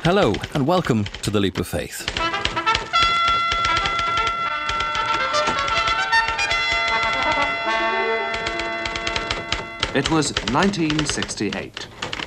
Hello and welcome to The Leap of Faith. It was 1968.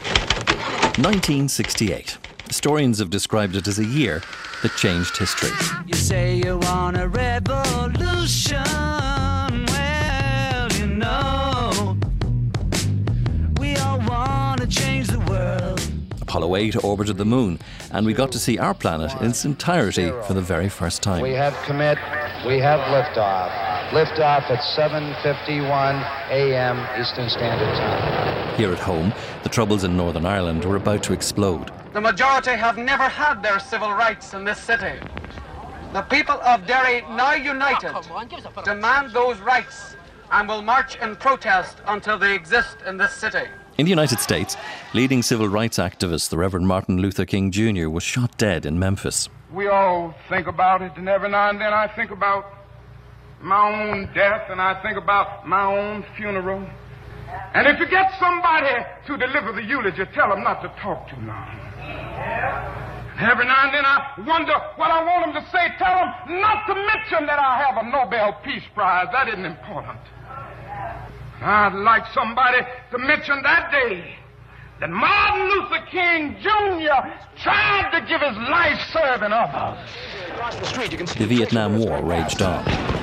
1968. Historians have described it as a year that changed history. You say you want a revolution, well, you know, we all want to change the world. Apollo 8 orbited the moon, and we got to see our planet in its entirety for the very first time. We have commit, we have liftoff. Liftoff at 7:51 a.m. Eastern Standard Time. Here at home, the troubles in Northern Ireland were about to explode. The majority have never had their civil rights in this city. The people of Derry, now united, demand those rights and will march in protest until they exist in this city. In the United States, leading civil rights activist the Reverend Martin Luther King Jr. was shot dead in Memphis. We all think about it, and every now and then I think about my own death, and I think about my own funeral. And if you get somebody to deliver the eulogy, tell them not to talk too long. Every now and then I wonder what I want them to say. Tell them not to mention that I have a Nobel Peace Prize. That isn't important. I'd like somebody to mention that day that Martin Luther King Jr. tried to give his life serving others. The Vietnam War raged on.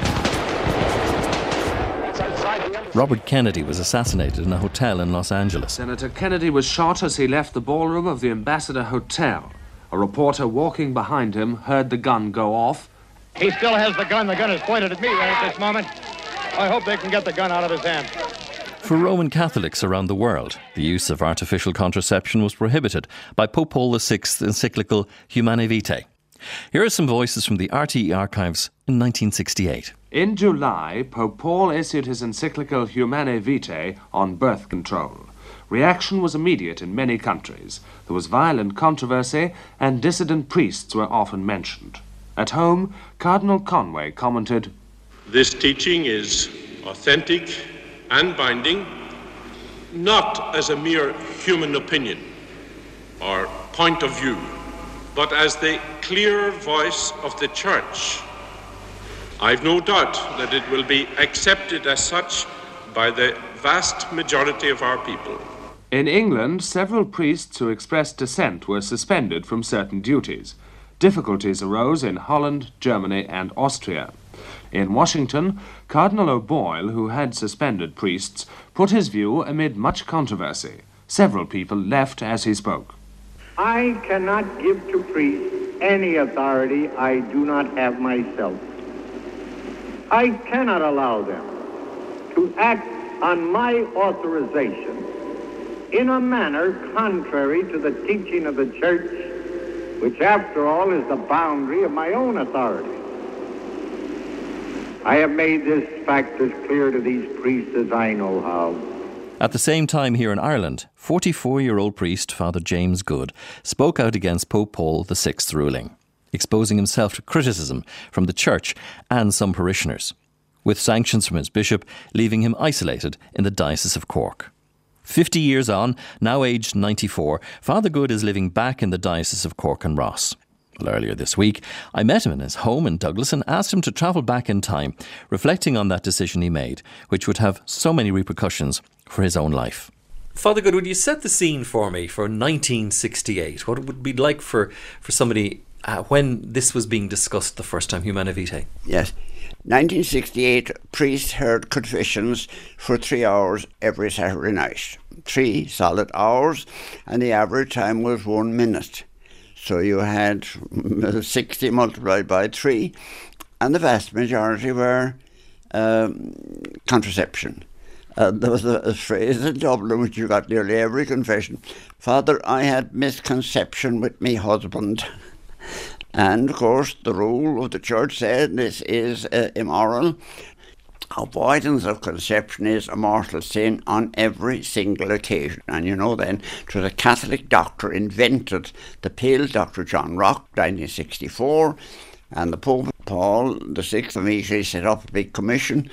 Robert Kennedy was assassinated in a hotel in Los Angeles. Senator Kennedy was shot as he left the ballroom of the Ambassador Hotel. A reporter walking behind him heard the gun go off. He still has the gun. The gun is pointed at me right at this moment. I hope they can get the gun out of his hand. For Roman Catholics around the world, the use of artificial contraception was prohibited by Pope Paul VI's encyclical Humanae Vitae. Here are some voices from the RTE archives in 1968. In July, Pope Paul issued his encyclical Humanae Vitae on birth control. Reaction was immediate in many countries. There was violent controversy, and dissident priests were often mentioned. At home, Cardinal Conway commented, "This teaching is authentic and binding, not as a mere human opinion or point of view, but as the clear voice of the Church. I've no doubt that it will be accepted as such by the vast majority of our people." In England, several priests who expressed dissent were suspended from certain duties. Difficulties arose in Holland, Germany, and Austria. In Washington, Cardinal O'Boyle, who had suspended priests, put his view amid much controversy. Several people left as he spoke. I cannot give to priests any authority I do not have myself. I cannot allow them to act on my authorization in a manner contrary to the teaching of the Church, which after all is the boundary of my own authority. I have made this fact as clear to these priests as I know how. At the same time here in Ireland, 44-year-old priest Father James Good spoke out against Pope Paul VI's ruling, exposing himself to criticism from the Church and some parishioners, with sanctions from his bishop leaving him isolated in the Diocese of Cork. 50 years on, now aged 94, Father Good is living back in the Diocese of Cork and Ross. Well, earlier this week, I met him in his home in Douglas and asked him to travel back in time, reflecting on that decision he made, which would have so many repercussions for his own life. Father Good, would you set the scene for me for 1968? What it would be like for somebody when this was being discussed the first time, Humanae Vitae? Yes. 1968, priests heard confessions for 3 hours every Saturday night. 3 solid hours, and the average time was 1 minute. So you had 60 multiplied by 3, and the vast majority were contraception. There was a phrase in Dublin which you got nearly every confession. "Father, I had misconception with me husband." And of course the rule of the Church said this is immoral. Avoidance of conception is a mortal sin on every single occasion. And you know then, it was a Catholic doctor invented the pill, Dr. John Rock, 1964, and the Pope Paul VI immediately set up a big commission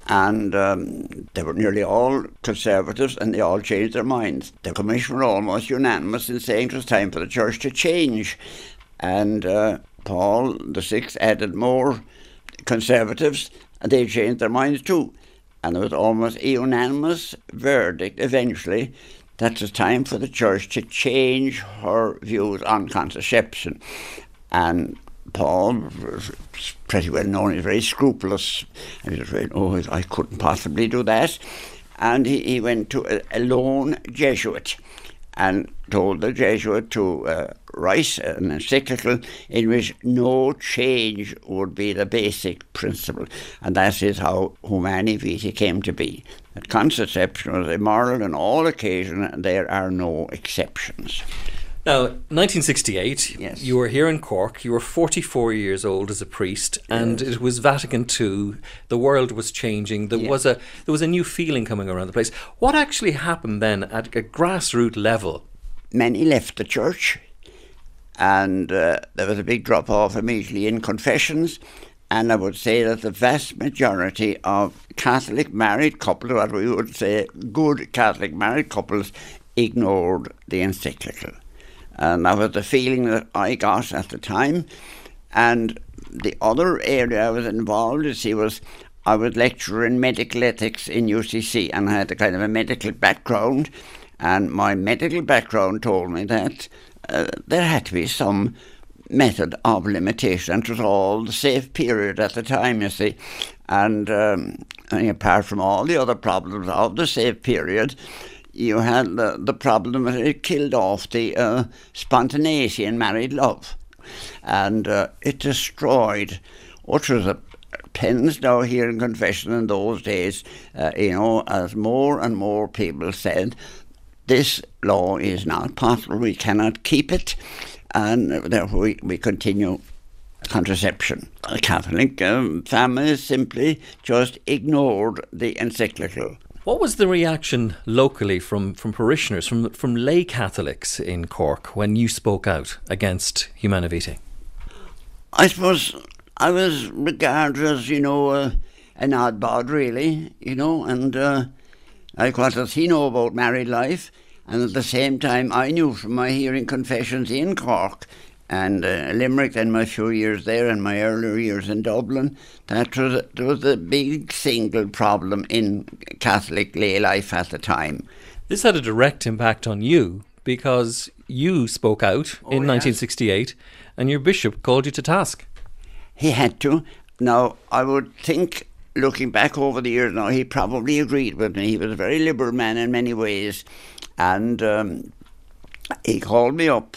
and they were nearly all conservatives, and they all changed their minds. The commission were almost unanimous in saying it was time for the church to change, and Paul VI added more conservatives, and they changed their minds too. And there was almost a unanimous verdict eventually that it was time for the church to change her views on contraception. And Paul was pretty well known, he was very scrupulous. And he was afraid, I couldn't possibly do that. And he went to a lone Jesuit and told the Jesuit to write an encyclical in which no change would be the basic principle. And that is how Humanae Vitae came to be. That contraception was immoral on all occasions, and there are no exceptions. Now, 1968, yes. You were here in Cork, you were 44 years old as a priest, and it was Vatican II, the world was changing, there was a new feeling coming around the place. What actually happened then at a grassroots level? Many left the church, and there was a big drop-off immediately in confessions, and I would say that the vast majority of Catholic married couples, what we would say good Catholic married couples, ignored the encyclical. And that was the feeling that I got at the time. And the other area I was involved in, was I was lecturer in medical ethics in UCC, and I had a kind of a medical background. And my medical background told me that there had to be some method of limitation. It was all the safe period at the time, you see. And apart from all the other problems of the safe period, you had the problem that it killed off the spontaneity in married love. And it destroyed what was a pens now here in confession in those days, as more and more people said, this law is not possible, we cannot keep it, and therefore we continue contraception. The Catholic families simply just ignored the encyclical. What was the reaction locally from parishioners, from lay Catholics in Cork when you spoke out against Humanae Vitae? I suppose I was regarded as, an oddbod really, and like what does he know about married life? And at the same time I knew from my hearing confessions in Cork and Limerick, then my few years there and my earlier years in Dublin, that there was a big single problem in Catholic lay life at the time. This had a direct impact on you because you spoke out in 1968 and your bishop called you to task. He had to. Now, I would think, looking back over the years now, he probably agreed with me. He was a very liberal man in many ways. And he called me up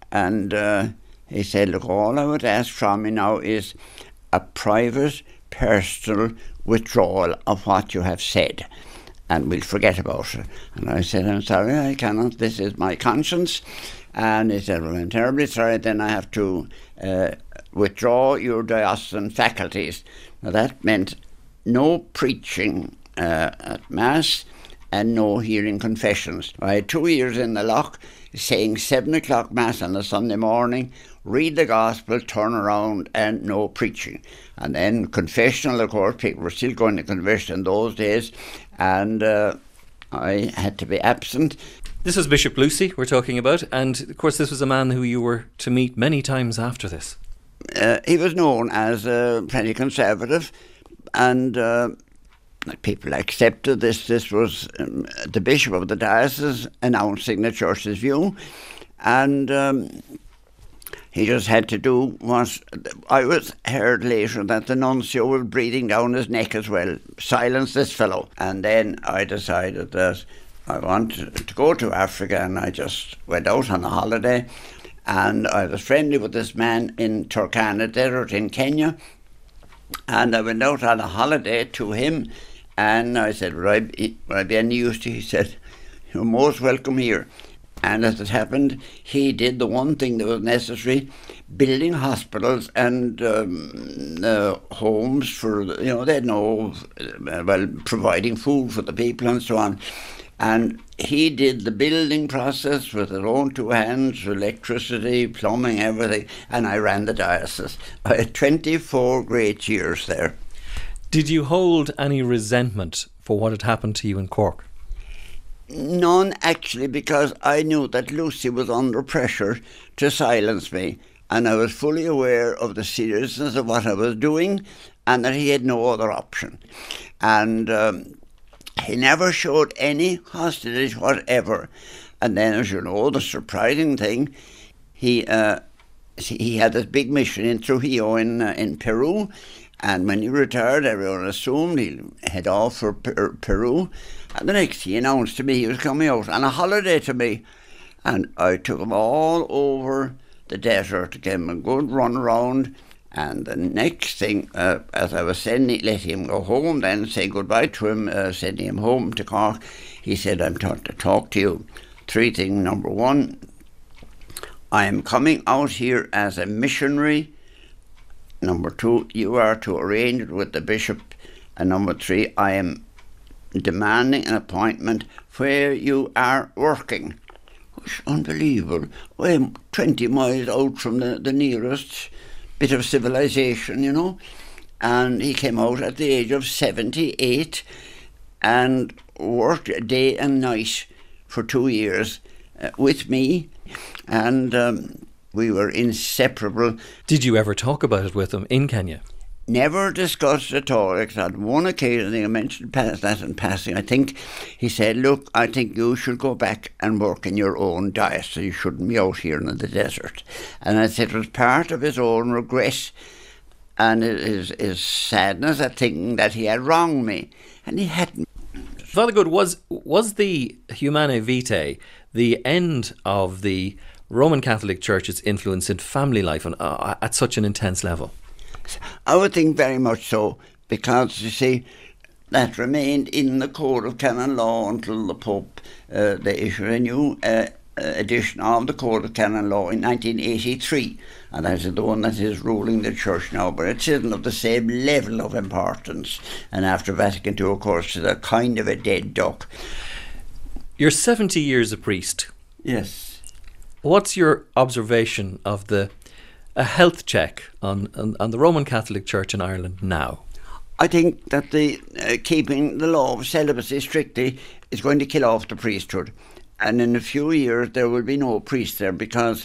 and he said, look, all I would ask from you now is a private, personal withdrawal of what you have said, and we'll forget about it. And I said, I'm sorry, I cannot, this is my conscience. And he said, well, I'm terribly sorry, then I have to withdraw your diocesan faculties. Now that meant no preaching at Mass and no hearing confessions. I had 2 years in the lock, saying 7 o'clock Mass on a Sunday morning, read the Gospel, turn around, and no preaching. And then confessional, of course, people were still going to confession in those days, and I had to be absent. This was Bishop Lucy we're talking about, and of course this was a man who you were to meet many times after this. He was known as pretty conservative, and people accepted this. This was the bishop of the diocese announcing the church's view, and he just had to do what I was heard later, that the nuncio was breathing down his neck as well. Silence this fellow. And then I decided that I wanted to go to Africa, and I just went out on a holiday, and I was friendly with this man in Turkana Desert in Kenya, and I went out on a holiday to him, and I said, would I be any use to you? He said, you're most welcome here. And as it happened, he did the one thing that was necessary, building hospitals and homes for, they had no, providing food for the people and so on. And he did the building process with his own 2 hands, electricity, plumbing, everything, and I ran the diocese. I had 24 great years there. Did you hold any resentment for what had happened to you in Cork? None, actually, because I knew that Lucy was under pressure to silence me, and I was fully aware of the seriousness of what I was doing and that he had no other option. And he never showed any hostility whatever. And then, as you know, the surprising thing, he had this big mission in Trujillo in Peru, and when he retired, everyone assumed he'd head off for Peru. And the next he announced to me he was coming out on a holiday to me, and I took him all over the desert, gave him a good run around. And the next thing, as I was letting him go home, then say goodbye to him, sending him home to Cork, he said, "I'm trying to talk to you. 3 things. Number 1, I am coming out here as a missionary. Number 2, you are to arrange it with the bishop. And number 3, I am demanding an appointment where you are working." It's unbelievable. I'm 20 miles out from the nearest bit of civilization, you know. And he came out at the age of 78 and worked day and night for 2 years with me, and we were inseparable. Did you ever talk about it with him in Kenya? Never discussed it at all, except on one occasion. I think I mentioned that in passing. I think he said, "Look, I think you should go back and work in your own diocese. You shouldn't be out here in the desert." And I said it was part of his own regret and his sadness at thinking that he had wronged me, and he hadn't. Father Good, was the Humanae Vitae the end of the Roman Catholic Church's influence in family life at such an intense level? I would think very much so, because, you see, that remained in the Code of Canon Law until the Pope they issued a new edition of the Code of Canon Law in 1983, and that is the one that is ruling the Church now, but it isn't of the same level of importance. And after Vatican II, of course, it's a kind of a dead duck. You're 70 years a priest. Yes. What's your observation of a health check on the Roman Catholic Church in Ireland now? I think that the keeping the law of celibacy strictly is going to kill off the priesthood. And in a few years there will be no priest there, because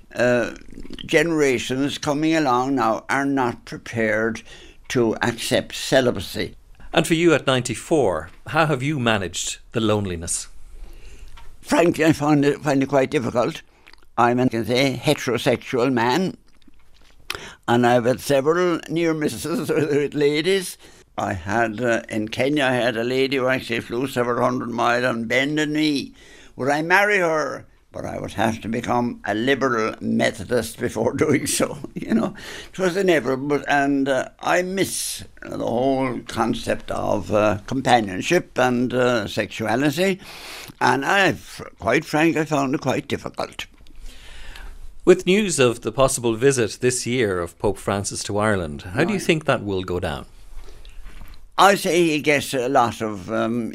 generations coming along now are not prepared to accept celibacy. And for you at 94, how have you managed the loneliness? Frankly, I find it quite difficult. I'm a heterosexual man, and I've had several near misses with ladies. I had, in Kenya, I had a lady who actually flew several hundred miles on bended knee. Would I marry her? But I would have to become a liberal Methodist before doing so, you know. It was inevitable, and I miss the whole concept of companionship and sexuality, and quite frankly, I found it quite difficult. With news of the possible visit this year of Pope Francis to Ireland, how do you think that will go down? I say he gets a lot of,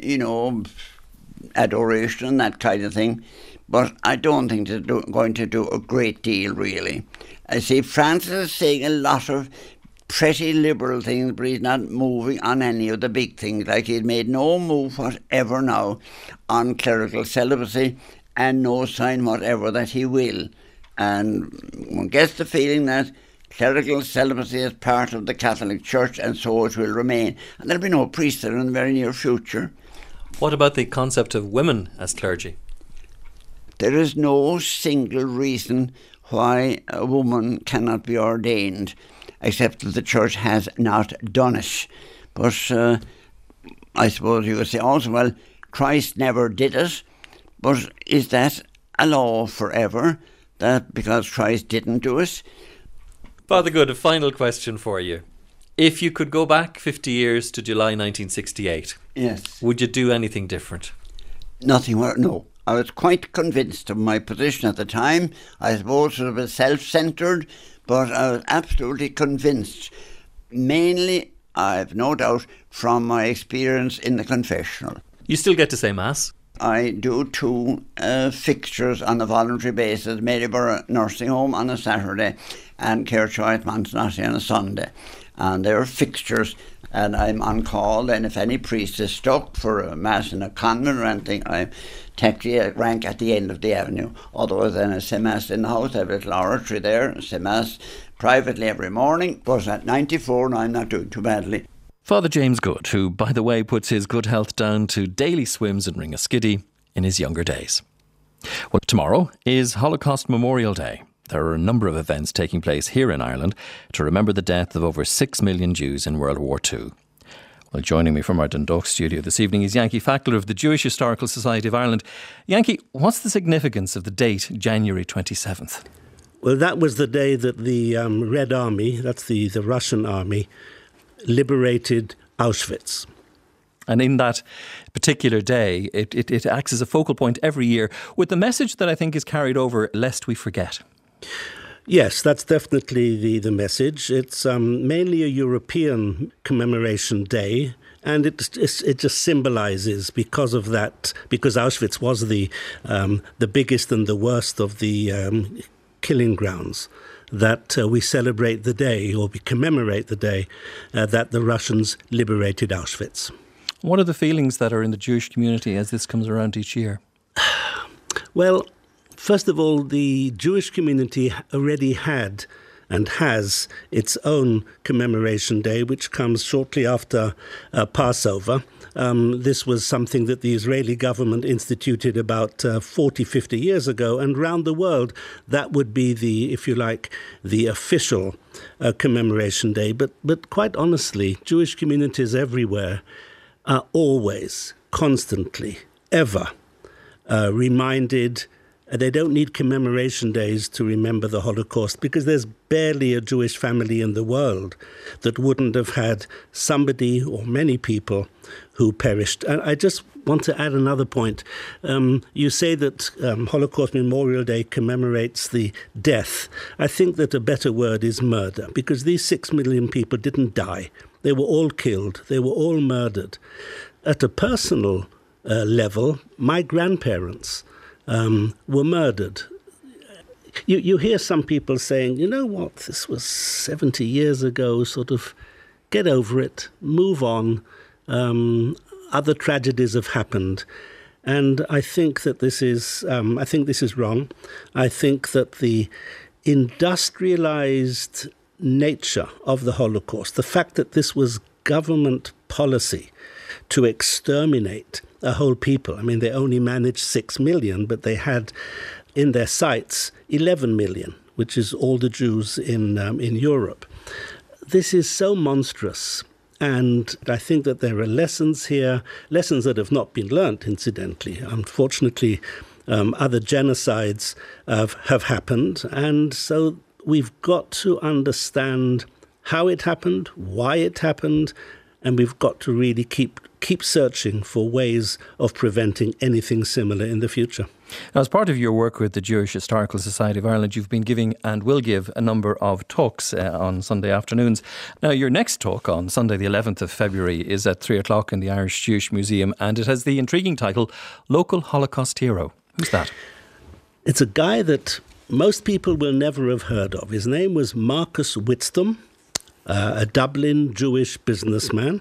adoration and that kind of thing, but I don't think they're going to do a great deal, really. I see Francis is saying a lot of pretty liberal things, but he's not moving on any of the big things. Like, he's made no move whatever now on clerical celibacy, and no sign whatever that he will. And one gets the feeling that clerical celibacy is part of the Catholic Church, and so it will remain. And there'll be no priest there in the very near future. What about the concept of women as clergy? There is no single reason why a woman cannot be ordained, except that the Church has not done it. But I suppose you would say also, well, Christ never did it, but is that a law forever? That because Christ didn't do it? Father Good, a final question for you. If you could go back 50 years to July 1968, yes, would you do anything different? Nothing more, no. I was quite convinced of my position at the time. I suppose it was self-centred, but I was absolutely convinced. Mainly, I've no doubt, from my experience in the confessional. You still get to say Mass? I do 2 fixtures on a voluntary basis, Maryborough Nursing Home on a Saturday and Cairchoy at Montenotte on a Sunday. And they're fixtures, And I'm on call, and if any priest is stuck for a mass in a convent or anything, I take the rank at the end of the avenue. Otherwise, then I say mass in the house. I have a little oratory there, and say mass privately every morning. But at 94, I'm not doing too badly. Father James Good, who, by the way, puts his good health down to daily swims in Ringaskiddy in his younger days. Well, tomorrow is Holocaust Memorial Day. There are a number of events taking place here in Ireland to remember the death of over 6 million Jews in World War II. Well, joining me from our Dundalk studio this evening is Yankee Fackler of the Jewish Historical Society of Ireland. Yankee, what's the significance of the date, January 27th? Well, that was the day that the Red Army, that's the Russian army, liberated Auschwitz. And in that particular day, it acts as a focal point every year with the message that I think is carried over, lest we forget. Yes, that's definitely the message. It's mainly a European commemoration day, and it just symbolises, because of that, because Auschwitz was the biggest and the worst of the killing grounds, that we celebrate the day, or we commemorate the day, that the Russians liberated Auschwitz. What are the feelings that are in the Jewish community as this comes around each year? Well, first of all, the Jewish community already had and has its own commemoration day, which comes shortly after Passover. This was something that the Israeli government instituted about 40, 50 years ago, and around the world that would be the, if you like, the official commemoration day. But quite honestly, Jewish communities everywhere are always, constantly, ever reminded. They don't need commemoration days to remember the Holocaust, because there's barely a Jewish family in the world that wouldn't have had somebody or many people who perished. And I just want to add another point. You say that Holocaust Memorial Day commemorates the death. I think that a better word is murder, because these 6 million people didn't die. They were all killed. They were all murdered. At a personal level, my grandparents were murdered. You hear some people saying, you know what, this was 70 years ago, sort of get over it, move on. Other tragedies have happened. And I think that this is wrong. I think that the industrialized nature of the Holocaust, the fact that this was government policy to exterminate a whole people. I mean, they only managed 6 million, but they had in their sights 11 million, which is all the Jews in Europe. This is so monstrous. And I think that there are lessons here, lessons that have not been learnt, incidentally. Unfortunately, other genocides have happened. And so we've got to understand how it happened, why it happened, and we've got to really keep searching for ways of preventing anything similar in the future. Now, as part of your work with the Jewish Historical Society of Ireland, you've been giving and will give a number of talks on Sunday afternoons. Now, your next talk on Sunday the 11th of February is at 3 o'clock in the Irish Jewish Museum, and it has the intriguing title, Local Holocaust Hero. Who's that? It's a guy that most people will never have heard of. His name was Marcus Whitstone, a Dublin Jewish businessman,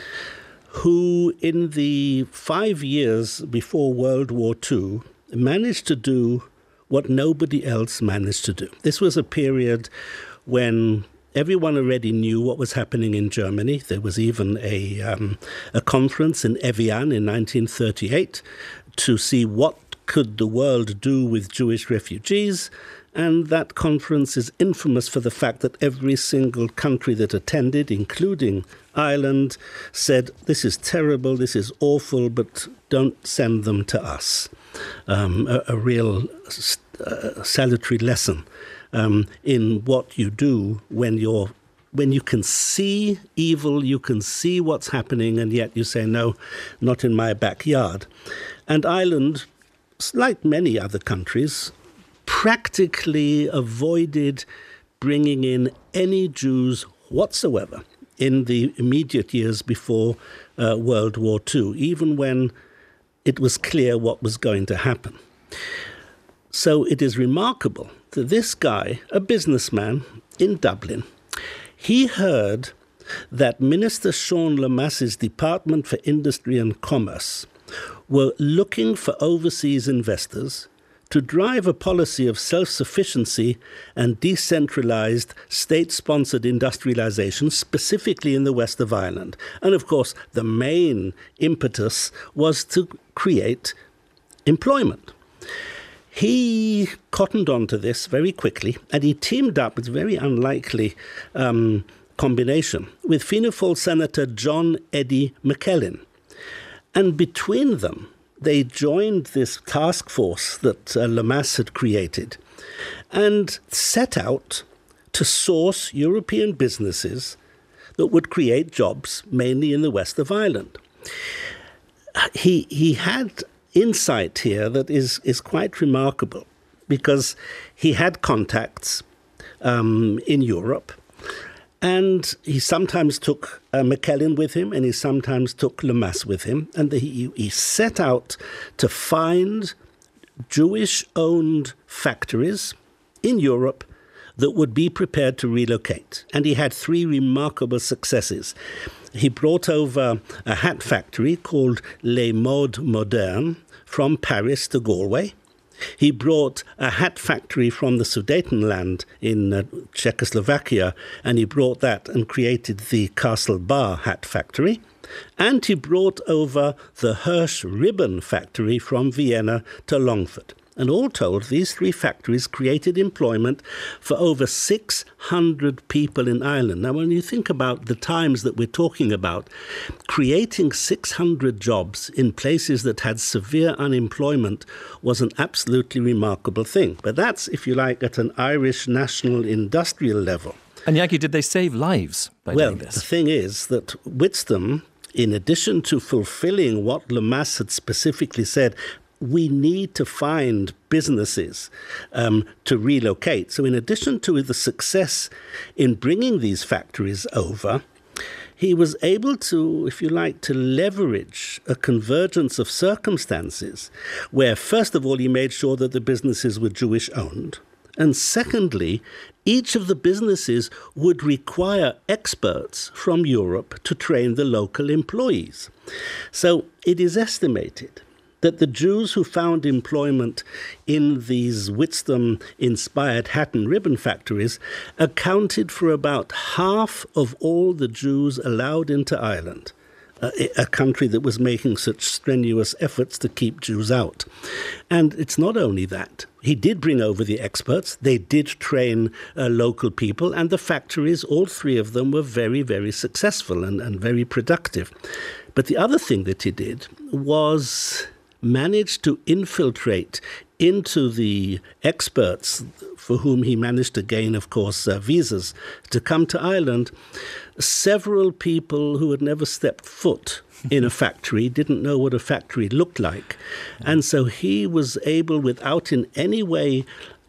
who in the 5 years before World War II managed to do what nobody else managed to do. This was a period when everyone already knew what was happening in Germany. There was even a conference in Evian in 1938 to see what could the world do with Jewish refugees. And that conference is infamous for the fact that every single country that attended, including Ireland, said, this is terrible, this is awful, but don't send them to us. A real salutary lesson in what you do when you can see evil, you can see what's happening, and yet you say, no, not in my backyard. And Ireland, like many other countries, practically avoided bringing in any Jews whatsoever in the immediate years before World War II, even when it was clear what was going to happen. So it is remarkable that this guy, a businessman in Dublin, he heard that Minister Sean Lemass's Department for Industry and Commerce were looking for overseas investors to drive a policy of self-sufficiency and decentralized state-sponsored industrialization, specifically in the west of Ireland. And of course, the main impetus was to create employment. He cottoned onto this very quickly, and he teamed up, it's a very unlikely combination, with Fianna Fáil Senator John Eddie McKellen. And between them, they joined this task force that Lemass had created and set out to source European businesses that would create jobs, mainly in the west of Ireland. He had insight here that is quite remarkable, because he had contacts in Europe, and he sometimes took McKellen with him, and he sometimes took Lemass with him, and he set out to find Jewish-owned factories in Europe that would be prepared to relocate. And he had 3 remarkable successes. He brought over a hat factory called Les Modes Modernes from Paris to Galway. He brought a hat factory from the Sudetenland in Czechoslovakia, and he brought that and created the Castle Bar hat factory. And he brought over the Hirsch ribbon factory from Vienna to Longford. And all told, these 3 factories created employment for over 600 people in Ireland. Now, when you think about the times that we're talking about, creating 600 jobs in places that had severe unemployment was an absolutely remarkable thing. But that's, if you like, at an Irish national industrial level. And Yankee, did they save lives by doing this? Well, the thing is that Witstum, in addition to fulfilling what Lemass had specifically said, we need to find businesses to relocate. So in addition to the success in bringing these factories over, he was able to, if you like, to leverage a convergence of circumstances where, first of all, he made sure that the businesses were Jewish-owned. And secondly, each of the businesses would require experts from Europe to train the local employees. So it is estimated that the Jews who found employment in these Witstum-inspired hat and ribbon factories accounted for about half of all the Jews allowed into Ireland, a country that was making such strenuous efforts to keep Jews out. And it's not only that. He did bring over the experts. They did train local people, and the factories, all 3 of them, were very, very successful and very productive. But the other thing that he did was managed to infiltrate into the experts, for whom he managed to gain, of course, visas to come to Ireland, several people who had never stepped foot in a factory, didn't know what a factory looked like. And so he was able, without in any way,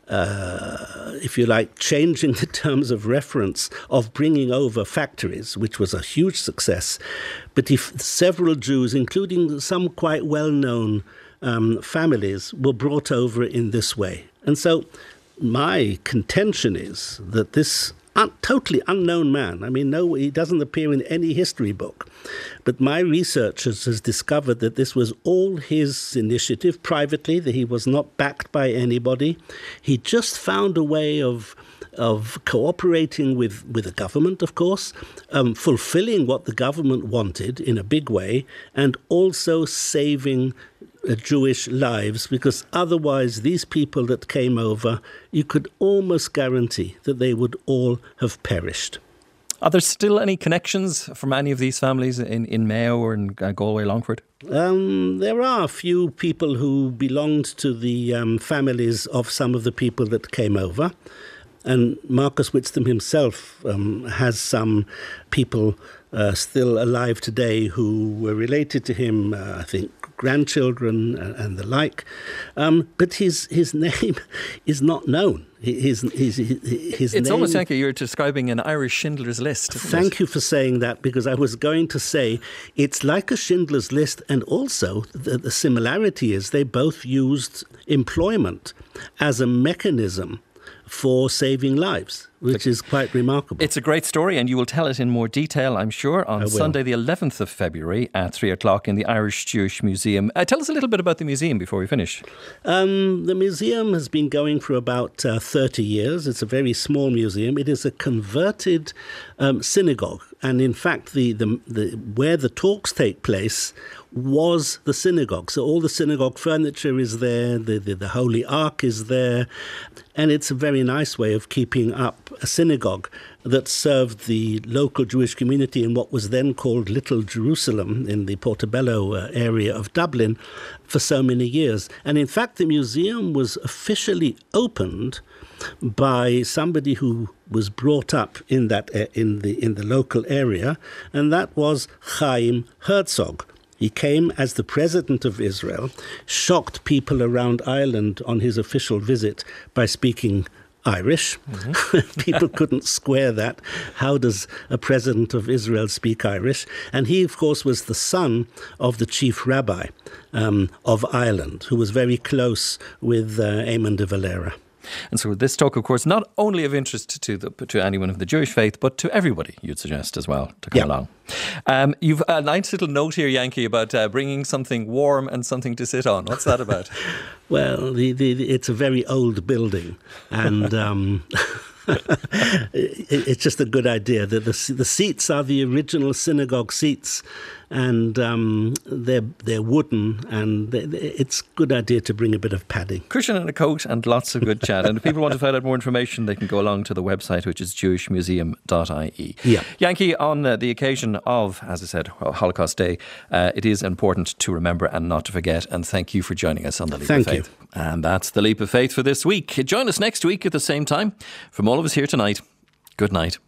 if you like, changing the terms of reference of bringing over factories, which was a huge success. But several Jews, including some quite well-known families, were brought over in this way. And so my contention is that this totally unknown man, I mean, no, he doesn't appear in any history book, but my research has discovered that this was all his initiative privately, that he was not backed by anybody. He just found a way of cooperating with the government, of course, fulfilling what the government wanted in a big way, and also saving Jewish lives, because otherwise these people that came over, you could almost guarantee that they would all have perished. Are there still any connections from any of these families in Mayo or in Galway, Longford? There are a few people who belonged to the families of some of the people that came over. And Marcus Witstum himself has some people still alive today who were related to him, I think grandchildren and the like. But his name is not known. His it's name, almost like you're describing an Irish Schindler's List. Thank you for saying that, because I was going to say it's like a Schindler's List, and also the similarity is they both used employment as a mechanism for saving lives. which is quite remarkable. It's a great story, and you will tell it in more detail, I'm sure, on Sunday the 11th of February at 3 o'clock in the Irish Jewish Museum. Tell us a little bit about the museum before we finish. The museum has been going for about 30 years. It's a very small museum. It is a converted synagogue, and in fact, the where the talks take place was the synagogue. So all the synagogue furniture is there, the Holy Ark is there, and it's a very nice way of keeping up a synagogue that served the local Jewish community in what was then called Little Jerusalem in the Portobello area of Dublin for so many years. And in fact, the museum was officially opened by somebody who was brought up in that in the local area, and that was Chaim Herzog. He came as the president of Israel, shocked people around Ireland on his official visit by speaking Irish. Mm-hmm. People couldn't square that. How does a president of Israel speak Irish? And he, of course, was the son of the chief rabbi of Ireland, who was very close with Eamon de Valera. And so this talk, of course, not only of interest to anyone of the Jewish faith, but to everybody, you'd suggest as well, to come along. You've a nice little note here, Yankee, about bringing something warm and something to sit on. What's that about? Well, it's a very old building, and it's just a good idea that the seats are the original synagogue seats, and they're wooden, and it's a good idea to bring a bit of padding. Cushion and a coat and lots of good chat. And if people want to find out more information, they can go along to the website, which is jewishmuseum.ie. Yeah. Yankee, on the occasion of, as I said, Holocaust Day, it is important to remember and not to forget. And thank you for joining us on The Leap of Faith. Thank you. And that's The Leap of Faith for this week. Join us next week at the same time. From all of us here tonight, good night.